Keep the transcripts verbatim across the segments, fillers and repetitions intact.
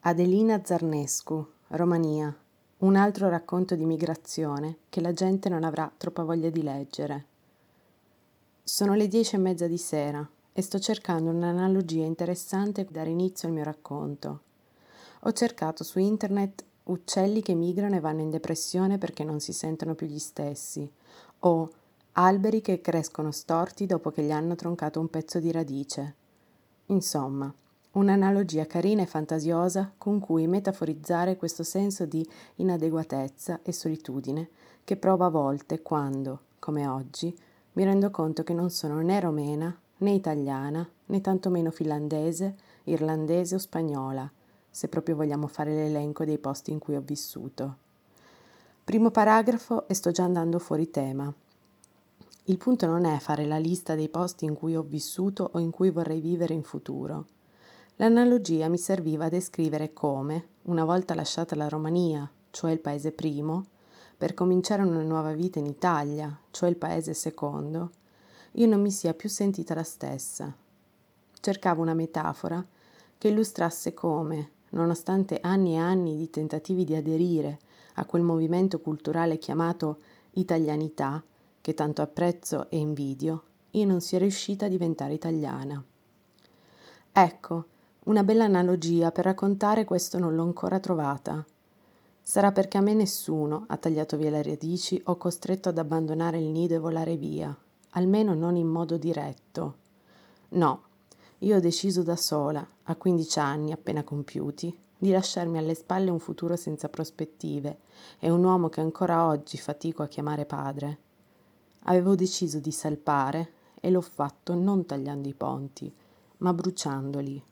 Adelina Zarnescu, Romania. Un altro racconto di migrazione che la gente non avrà troppa voglia di leggere. Sono le dieci e mezza di sera e sto cercando un'analogia interessante per dare inizio al mio racconto. Ho cercato su internet uccelli che migrano e vanno in depressione perché non si sentono più gli stessi, o alberi che crescono storti dopo che gli hanno troncato un pezzo di radice. Insomma, un'analogia carina e fantasiosa con cui metaforizzare questo senso di inadeguatezza e solitudine che provo a volte quando, come oggi, mi rendo conto che non sono né romena, né italiana, né tantomeno finlandese, irlandese o spagnola, se proprio vogliamo fare l'elenco dei posti in cui ho vissuto. Primo paragrafo e sto già andando fuori tema. Il punto non è fare la lista dei posti in cui ho vissuto o in cui vorrei vivere in futuro. L'analogia mi serviva a descrivere come, una volta lasciata la Romania, cioè il paese primo, per cominciare una nuova vita in Italia, cioè il paese secondo, io non mi sia più sentita la stessa. Cercavo una metafora che illustrasse come, nonostante anni e anni di tentativi di aderire a quel movimento culturale chiamato italianità, che tanto apprezzo e invidio, io non sia riuscita a diventare italiana. Ecco, una bella analogia per raccontare questo non l'ho ancora trovata. Sarà perché a me nessuno ha tagliato via le radici o costretto ad abbandonare il nido e volare via, almeno non in modo diretto. No, io ho deciso da sola, a quindici anni appena compiuti, di lasciarmi alle spalle un futuro senza prospettive e un uomo che ancora oggi fatico a chiamare padre. Avevo deciso di salpare e l'ho fatto non tagliando i ponti, ma bruciandoli.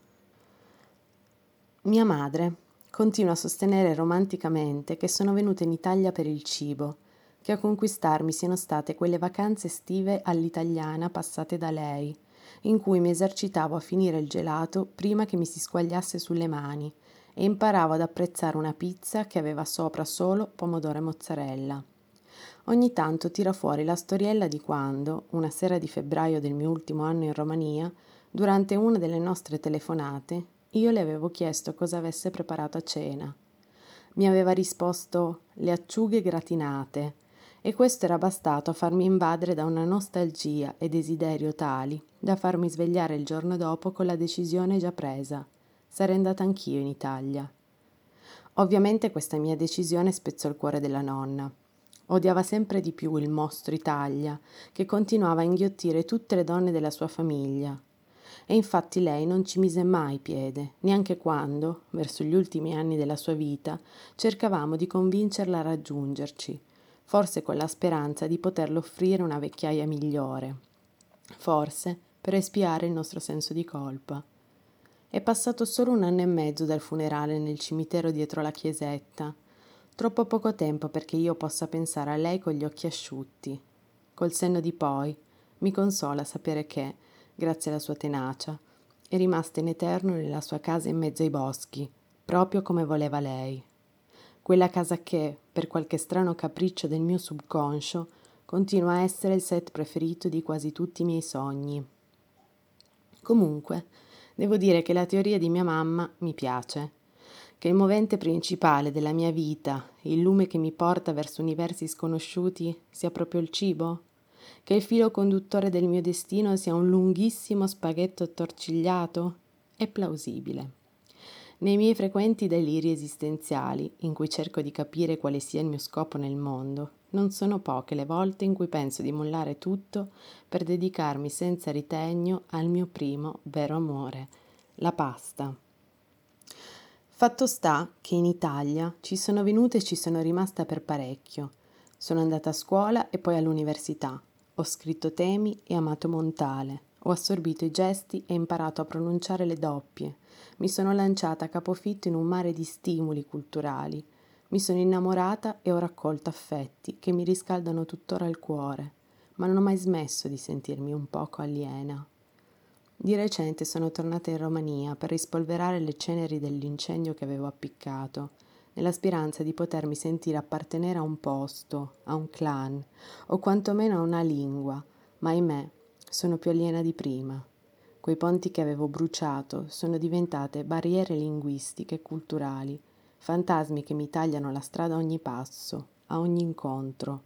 Mia madre continua a sostenere romanticamente che sono venuta in Italia per il cibo, che a conquistarmi siano state quelle vacanze estive all'italiana passate da lei, in cui mi esercitavo a finire il gelato prima che mi si squagliasse sulle mani e imparavo ad apprezzare una pizza che aveva sopra solo pomodoro e mozzarella. Ogni tanto tira fuori la storiella di quando, una sera di febbraio del mio ultimo anno in Romania, durante una delle nostre telefonate, io le avevo chiesto cosa avesse preparato a cena. Mi aveva risposto le acciughe gratinate e questo era bastato a farmi invadere da una nostalgia e desiderio tali da farmi svegliare il giorno dopo con la decisione già presa. Sarei andata anch'io in Italia. Ovviamente questa mia decisione spezzò il cuore della nonna. Odiava sempre di più il mostro Italia, che continuava a inghiottire tutte le donne della sua famiglia. E infatti lei non ci mise mai piede, neanche quando, verso gli ultimi anni della sua vita, cercavamo di convincerla a raggiungerci, forse con la speranza di poterle offrire una vecchiaia migliore, forse per espiare il nostro senso di colpa. È passato solo un anno e mezzo dal funerale nel cimitero dietro la chiesetta, troppo poco tempo perché io possa pensare a lei con gli occhi asciutti. Col senno di poi mi consola sapere che, grazie alla sua tenacia, è rimasta in eterno nella sua casa in mezzo ai boschi, proprio come voleva lei. Quella casa che, per qualche strano capriccio del mio subconscio, continua a essere il set preferito di quasi tutti i miei sogni. Comunque, devo dire che la teoria di mia mamma mi piace, che il movente principale della mia vita, il lume che mi porta verso universi sconosciuti, sia proprio il cibo? Che il filo conduttore del mio destino sia un lunghissimo spaghetto attorcigliato? È plausibile. Nei miei frequenti deliri esistenziali, in cui cerco di capire quale sia il mio scopo nel mondo, non sono poche le volte in cui penso di mollare tutto per dedicarmi senza ritegno al mio primo vero amore, la pasta. Fatto sta che in Italia ci sono venuta e ci sono rimasta per parecchio. Sono andata a scuola e poi all'università. Ho scritto temi e amato Montale. Ho assorbito i gesti e imparato a pronunciare le doppie. Mi sono lanciata a capofitto in un mare di stimoli culturali. Mi sono innamorata e ho raccolto affetti che mi riscaldano tuttora il cuore, ma non ho mai smesso di sentirmi un poco aliena. Di recente sono tornata in Romania per rispolverare le ceneri dell'incendio che avevo appiccato, nella speranza di potermi sentire appartenere a un posto, a un clan, o quantomeno a una lingua, ma ahimè, sono più aliena di prima. quei ponti che avevo bruciato, sono diventate barriere linguistiche e culturali, fantasmi che mi tagliano la strada a ogni passo, a ogni incontro.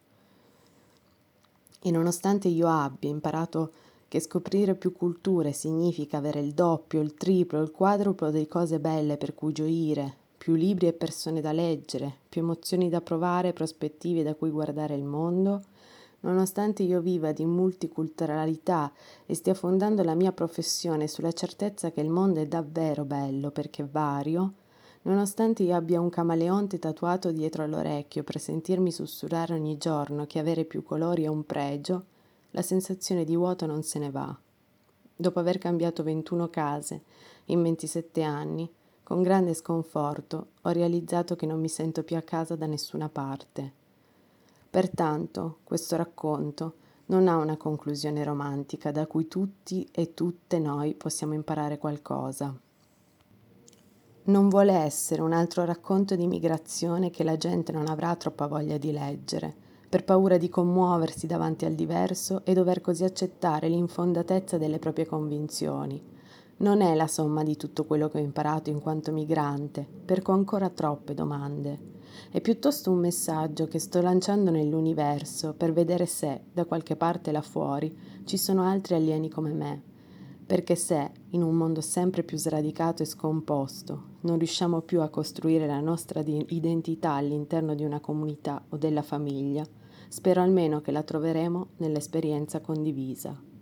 E nonostante io abbia imparato che scoprire più culture significa avere il doppio, il triplo, il quadruplo di cose belle per cui gioire, più libri e persone da leggere, più emozioni da provare, prospettive da cui guardare il mondo, nonostante io viva di multiculturalità e stia fondando la mia professione sulla certezza che il mondo è davvero bello perché è vario, nonostante io abbia un camaleonte tatuato dietro all'orecchio per sentirmi sussurrare ogni giorno che avere più colori è un pregio, la sensazione di vuoto non se ne va. Dopo aver cambiato ventuno case in ventisette anni, con grande sconforto, ho realizzato che non mi sento più a casa da nessuna parte. Pertanto, questo racconto non ha una conclusione romantica da cui tutti e tutte noi possiamo imparare qualcosa. Non vuole essere un altro racconto di migrazione che la gente non avrà troppa voglia di leggere, per paura di commuoversi davanti al diverso e dover così accettare l'infondatezza delle proprie convinzioni. Non è la somma di tutto quello che ho imparato in quanto migrante, perché ho ancora troppe domande. È piuttosto un messaggio che sto lanciando nell'universo per vedere se, da qualche parte là fuori, ci sono altri alieni come me. Perché se, in un mondo sempre più sradicato e scomposto, non riusciamo più a costruire la nostra identità all'interno di una comunità o della famiglia, spero almeno che la troveremo nell'esperienza condivisa.